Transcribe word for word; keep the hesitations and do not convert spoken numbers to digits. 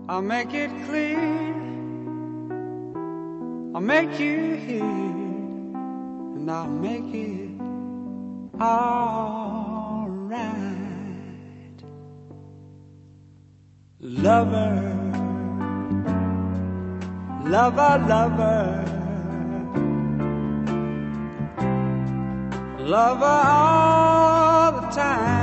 I'll make it clear, I'll make you hear, and I'll make it all right. Lover, lover, lover, lover all the time.